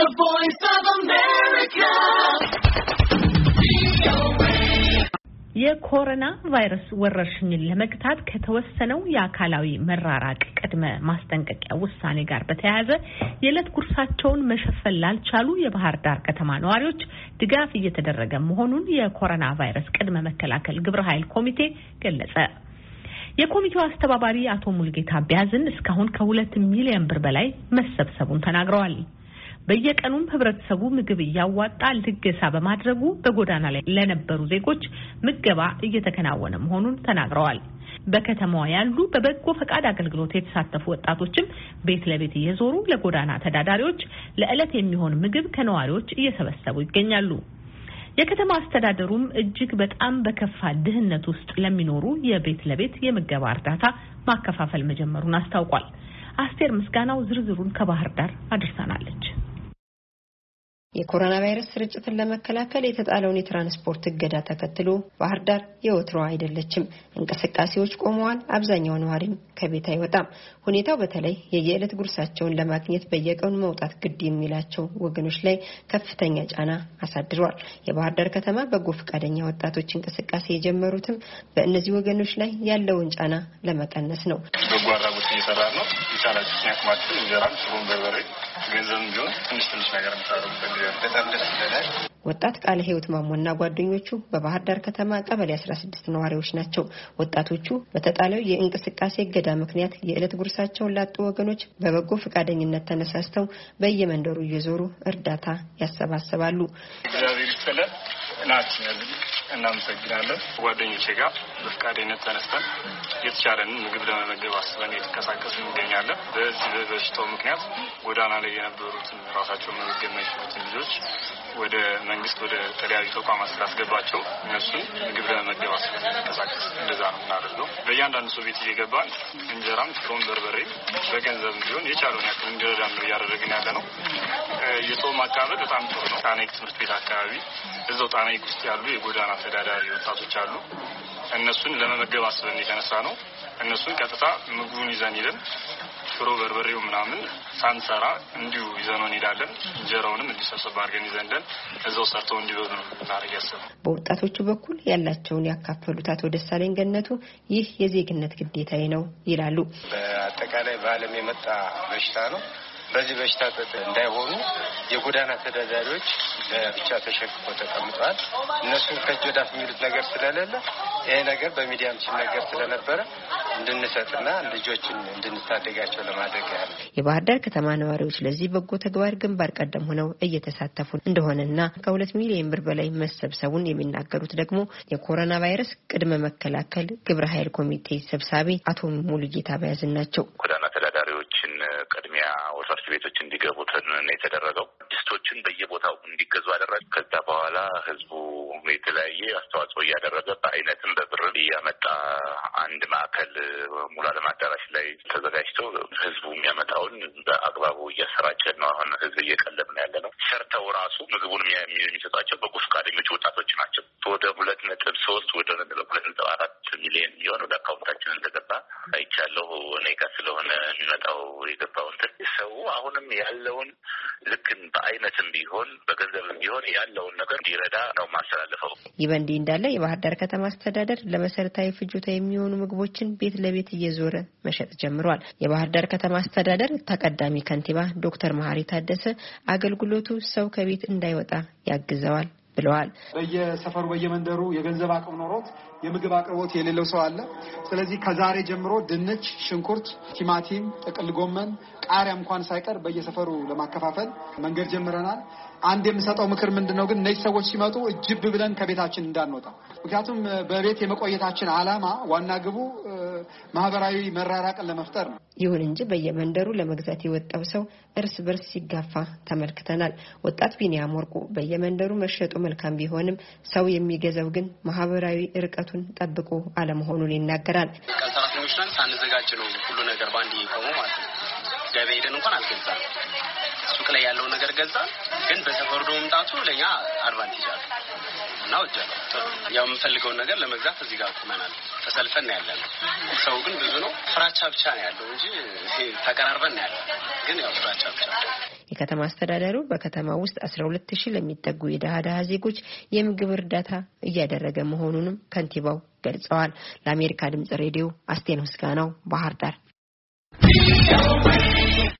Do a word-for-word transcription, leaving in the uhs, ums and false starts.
The Voice of America. የኮሮና ቫይረስ ወረርሽኝን ለመግታት ከተወሰነው የአካላዊ መራራቅ ቅድመ ማስጠንቀቂያ ውሳኔ ጋር በተያያዘ የዕለት ጉርሳቸውን መሸፈን ላልቻሉ የባህር ዳር ከተማ ነዋሪዎች ድጋፍ እየተደረገ መሆኑን የኮሮና ቫይረስ ቅድመ መከላከል ግብረ ኃይል ኮሚቴ ገለጸ። የኮሚቴው አስተባባሪ አቶ ሙልጌታ ቢያዝን እስካሁን ከሁለት ሚሊዮን ብር በላይ መሰብሰቡን ተናግረዋል። በየቀኑም ህብረተሰቡ ምግብ እያዋጣ ልገሳ በማድረጉ በጎዳና ላይ ለነበሩ ዜጎች ምገባ እየተከናወነ መሆኑን ተናግረዋል። በከተማዋ ያሉ በበጎ ፈቃድ አገልግሎት የተሳተፉ ወጣቶችም ቤት ለቤት እየዞሩ ለጎዳና ተዳዳሪዎች ለዕለት የሚሆን ምግብ ከነዋሪዎች እየሰበሰቡ ይገኛሉ። የከተማ አስተዳደሩም እጅግ በጣም በከፋ ድህነት ውስጥ ለሚኖሩ የቤት ለቤት የምገባ እርዳታ ማከፋፈል መጀመሩን አስታውቋል። አስቴር ምስጋናው ዝርዝሩን ከባህር ዳር አድርሳናለች። የኮሮና ቫይረስ ስርጭትን ለመከላከል የተጣለውን የትራንስፖርት እገዳ ተከትሎ ባህር ዳር የወትሮ አይደለችም። እንቅስቃሴዎች ቆመዋል። አብዛኛው ነዋሪም ከቤት አይወጣም። ሁኔታው በተለይ የየዕለት ጉርሳቸውን ለማግኘት በየቀኑ መውጣት ግድ የሚላቸው ወገኖች ላይ ከፍተኛ ጫና አሳድሯል። የባህር ዳር ከተማ በጎ ፈቃደኛ ወጣቶች እንቅስቃሴ የጀመሩትም በእነዚህ ወገኖች ላይ ያለውን ጫና ለመቀነስ ነው። በጎ አድራጎት እየሰራ ነው። የቻላችሁ ያቅማችሁ እንጀራም ሽሮም በርበሬ ገንዘብም ቢሆን ትንሽ ትንሽ ነገር እንታረጉ በጣም ደስ ይላል። ወጣት ቃለ ህይወት ማሞና ጓደኞቹ በባህር ዳር ከተማ ቀበሌ አስራ ስድስት ነዋሪዎች ናቸው። ወጣቶቹ በተጣለው የእንቅስቃሴ እገዳ ምክንያት የዕለት ጉርሳቸውን ላጡ ወገኖች በበጎ ፈቃደኝነት ተነሳስተው በየመንደሩ እየዞሩ እርዳታ ያሰባስባሉ። እግዚአብሔር ይስጥልን ናችን እናመሰግናለን። ጓደኞቼ ጋር በፈቃደኝነት ተነስተን የተቻለንን ምግብ ለመመገብ አስበን እየተንቀሳቀስን እንገኛለን። በዚህ በበሽታው ምክንያት ጎዳና ላይ የነበሩትን ራሳቸውን መመገብ የማይችሉትን ልጆች ወደ መንግስት ወደ ተለያዩ ተቋማት ስላስገባቸው እነሱን ምግብ ለመመገብ አስበን እንቀሳቀስ እንደዛ ነው የምናደርገው። በእያንዳንዱ ሰው ቤት እየገባን እንጀራም ሽሮም በርበሬ በገንዘብ ቢሆን የቻለውን ያክል እንዲረዳን ነው እያደረግን ያለ ነው። የጾም አካባቢ በጣም ጥሩ ነው። ጣናይክ ትምህርት ቤት አካባቢ እዛው ጣናይክ ውስጥ ያሉ የጎዳና ተዳዳሪ ወጣቶች አሉ። እነሱን ለመመገብ አስበን የተነሳ ነው። እነሱን ቀጥታ ምግቡን ይዘን ይለን ሽሮ በርበሬው ምናምን ሳንሰራ እንዲሁ ይዘነው እንሄዳለን። እንጀራውንም እንዲሰብሰብ አድርገን ይዘንደን እዛው ሰርተው እንዲበሉ ነው እናደርግ ያሰብነው። በወጣቶቹ በኩል ያላቸውን ያካፈሉት አቶ ደሳለኝ ገነቱ ይህ የዜግነት ግዴታዬ ነው ይላሉ። በአጠቃላይ በዓለም የመጣ በሽታ ነው። በዚህ በሽታ እንዳይሆኑ የጎዳና ተዳዳሪዎች ለብቻ ተሸክመው ተቀምጠዋል። እነሱ ከጆዳፍ የሚሉት ነገር ስለሌለ ይሄ ነገር በሚዲያም ሲነገር ስለነበረ እንድንሰጥና ልጆችን እንድንታደጋቸው ለማድረግ ያለ የባህር ዳር ከተማ ነዋሪዎች ለዚህ በጎ ተግባር ግንባር ቀደም ሆነው እየተሳተፉ እንደሆነና ከሁለት ሚሊዮን ብር በላይ መሰብሰቡን የሚናገሩት ደግሞ የኮሮና ቫይረስ ቅድመ መከላከል ግብረ ኃይል ኮሚቴ ሰብሳቢ አቶ ሙሉጌታ ቢያዝን ናቸው። ጎዳና ተዳዳሪዎችን ቅድሚያ ወርሳት ቤቶች እንዲገቡ ነው የተደረገው። ድስቶችን በየቦታው እንዲገዙ አደረገ። ከዛ በኋላ ህዝቡ የተለያየ አስተዋጽኦ እያደረገ በአይነትም በብር እያመጣ አንድ ማዕከል ሙሉ ዓለም አዳራሽ ላይ ተዘጋጅቶ ህዝቡ የሚያመጣውን በአግባቡ እያሰራጨ ነው። አሁን ህዝብ እየቀለብ ነው ያለ ነው። ሰርተው ራሱ ምግቡን የሚሰጧቸው በጎ ፈቃደኞች ወጣቶች ናቸው። ወደ ሁለት ነጥብ ሶስት ወደ ሁለት ነጥብ አራት ሚሊዮን የሚሆን ወደ አካውንታችን እንደገባ አይቻለሁ። እኔ ጋር ስለሆነ የሚመጣው የገባው እንትን ሰው አሁንም ያለውን ልክን በአይነትም ቢሆን በገንዘብም ቢሆን ያለውን ነገር እንዲረዳ ነው ማስተላለፈው። ይህ በእንዲህ እንዳለ የባህር ዳር ከተማ አስተዳደር ለመሰረታዊ ፍጆታ የሚሆኑ ምግቦችን ቤት ለቤት እየዞረ መሸጥ ጀምሯል። የባህር ዳር ከተማ አስተዳደር ተቀዳሚ ከንቲባ ዶክተር መሐሪ ታደሰ አገልግሎቱ ሰው ከቤት እንዳይወጣ ያግዘዋል ብለዋል። በየሰፈሩ በየመንደሩ የገንዘብ አቅም ኖሮት የምግብ አቅርቦት የሌለው ሰው አለ። ስለዚህ ከዛሬ ጀምሮ ድንች፣ ሽንኩርት፣ ቲማቲም፣ ጥቅል ጎመን፣ ቃሪያ እንኳን ሳይቀር በየሰፈሩ ለማከፋፈል መንገድ ጀምረናል። አንድ የምሰጠው ምክር ምንድነው ግን እነዚህ ሰዎች ሲመጡ እጅብ ብለን ከቤታችን እንዳንወጣ። ምክንያቱም በቤት የመቆየታችን ዓላማ ዋና ግቡ ማህበራዊ መራራቅን ለመፍጠር ነው። ይሁን እንጂ በየመንደሩ ለመግዛት የወጣው ሰው እርስ በርስ ሲጋፋ ተመልክተናል። ወጣት ቢኒያም ወርቁ በየመንደሩ መሸጡ መልካም ቢሆንም ሰው የሚገዛው ግን ማህበራዊ ርቀቱን ጠብቆ አለመሆኑን ይናገራል። ቀልጣፋዎች ነን ሳንዘጋጅ ነው ሁሉ ነገር ባንዲ ቆሞ ማለት ነው። ገበያ ሄደን እንኳን አልገዛም። ሱቅ ላይ ያለው ነገር ገዛ ግን በሰፈሩ ደሞ መምጣቱ ለኛ አድቫንቴጅ አለ። ነው ጀ ያው የምፈልገውን ነገር ለመግዛት እዚህ ጋር ቆመናል። ተሰልፈን ያለነው ሰው ግን ብዙ ነው። ፍራቻ ብቻ ነው ያለው እንጂ ተቀራርበን ያለው ግን ያው ፍራቻ ብቻ የከተማ አስተዳደሩ በከተማ ውስጥ አስራ ሁለት ሺህ ለሚጠጉ የደሃ ደሃ ዜጎች የምግብ እርዳታ እያደረገ መሆኑንም ከንቲባው ገልጸዋል። ለአሜሪካ ድምጽ ሬዲዮ አስቴን ምስጋናው ባህር ዳር